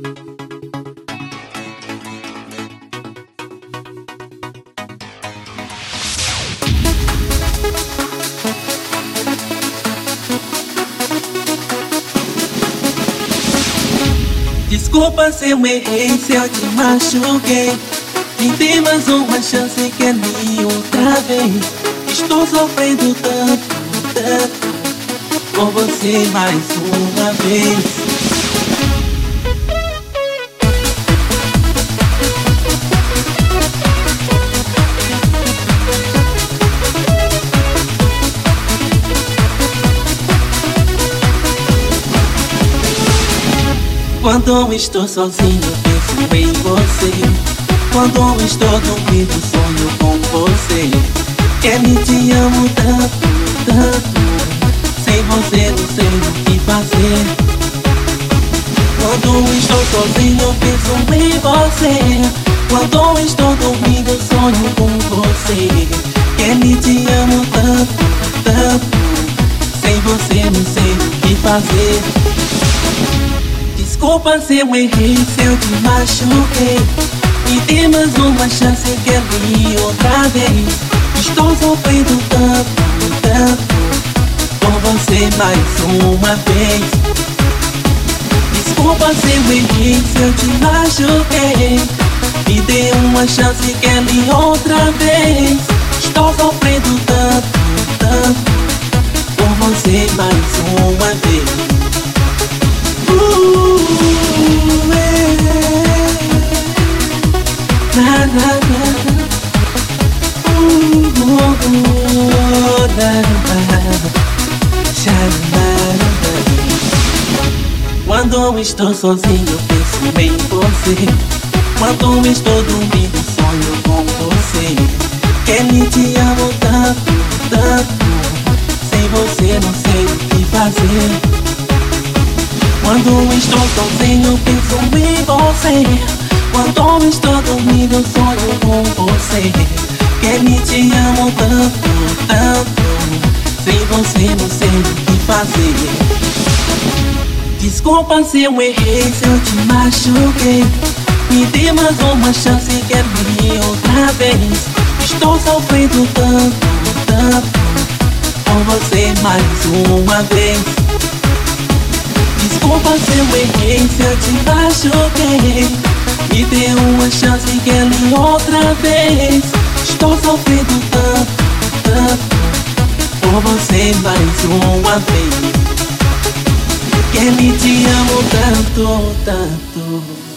Desculpa se eu errei, se eu te machuquei. Me dê mais uma chance, quer me outra vez. Estou sofrendo tanto, tanto por você mais uma vez. Quando estou sozinho, penso em você. Quando estou dormindo, sonho com você. Kelly, te amo tanto, tanto. Sem você não sei o que fazer. Quando estou sozinho, penso em você. Quando estou dormindo, sonho com você. Kelly, te amo tanto, tanto. Sem você não sei o que fazer. Desculpa se eu errei, se eu te machuquei. Me dê mais uma chance, quero ir outra vez. Estou sofrendo tanto, tanto por você mais uma vez. Desculpa se eu errei, se eu te machuquei. Me dê uma chance, quero ir outra vez. Estou sofrendo tanto, tanto por você mais uma vez. Quando estou sozinho, penso em você. Quando estou dormindo, sonho com você. Kelly, te amo tanto, tanto. Sem você não sei o que fazer. Quando estou sozinho, penso em você. Quando estou dormindo, sonho com você. Kelly, te amo tanto, tanto. Sem você não sei o que fazer. Desculpa se eu errei, se eu te machuquei. Me dê mais uma chance, quero ir outra vez. Estou sofrendo tanto, tanto por você mais uma vez. Desculpa se eu errei, se eu te machuquei. Me dê uma chance, quero ir outra vez. Estou sofrendo tanto, tanto por você mais uma vez. Kelly, te amo tanto, tanto.